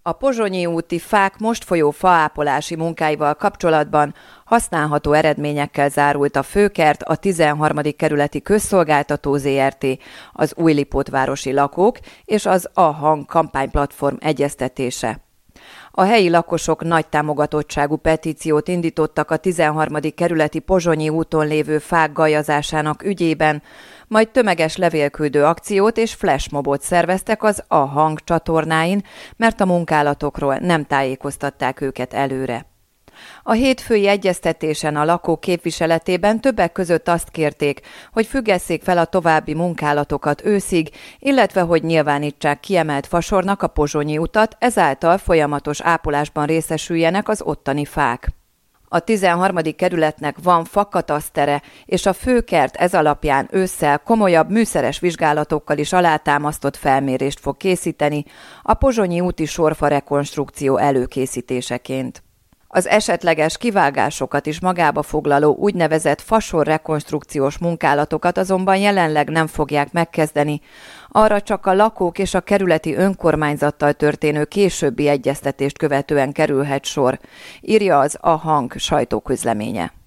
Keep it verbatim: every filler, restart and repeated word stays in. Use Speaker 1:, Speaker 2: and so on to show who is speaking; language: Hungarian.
Speaker 1: A Pozsonyi úti fák most folyó faápolási munkáival kapcsolatban használható eredményekkel zárult a Főkert, a tizenharmadik kerületi közszolgáltató zé er té, az Újlipótvárosi lakók és az A Hang kampányplatform egyeztetése. A helyi lakosok nagy támogatottságú petíciót indítottak a tizenharmadik kerületi Pozsonyi úton lévő fák gajazásának ügyében, majd tömeges levélküldő akciót és flashmobot szerveztek az A Hang csatornáin, mert a munkálatokról nem tájékoztatták őket előre. A hétfői egyeztetésen a lakók képviseletében többek között azt kérték, hogy függesszék fel a további munkálatokat őszig, illetve hogy nyilvánítsák kiemelt fasornak a Pozsonyi utat, ezáltal folyamatos ápolásban részesüljenek az ottani fák. A tizenharmadik kerületnek van fakatasztere, és a Főkert ez alapján ősszel komolyabb műszeres vizsgálatokkal is alátámasztott felmérést fog készíteni a Pozsonyi úti sorfa rekonstrukció előkészítéseként. Az esetleges kivágásokat is magába foglaló úgynevezett fasor rekonstrukciós munkálatokat azonban jelenleg nem fogják megkezdeni, arra csak a lakók és a kerületi önkormányzattal történő későbbi egyeztetést követően kerülhet sor, írja az A Hang sajtóközleménye.